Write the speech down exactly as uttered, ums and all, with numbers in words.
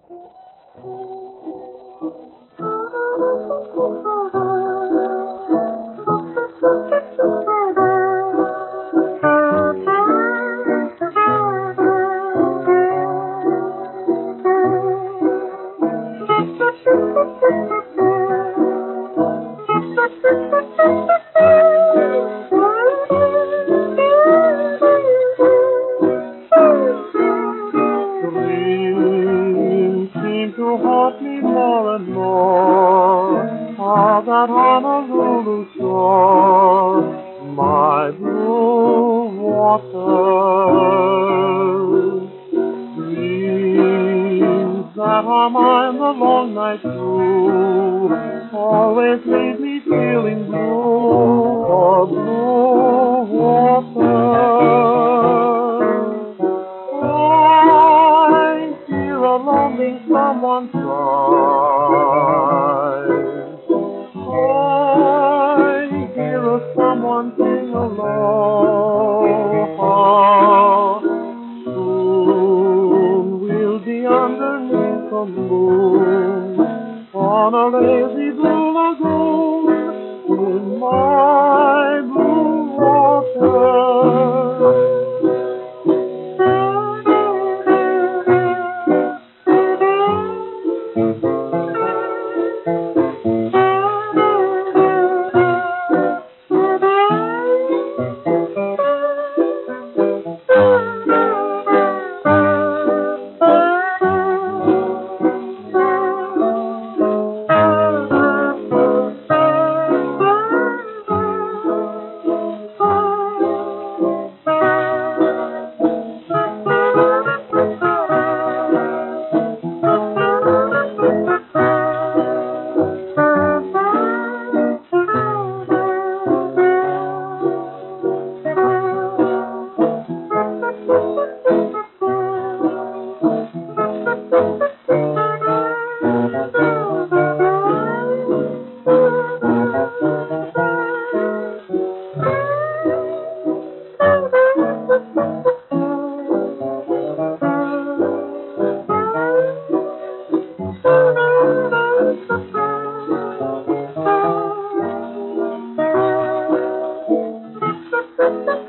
Dreams seem to haunt me more and more of that Honolulu shore, my blue waters. Dreams that are mine the long night through always leave me feeling blue for blue waters. I hear a longing someone sigh. I hear a someone sing aloha. Soon we'll be underneath the moon on a lazy blue lagoon in my blue water. Thank you.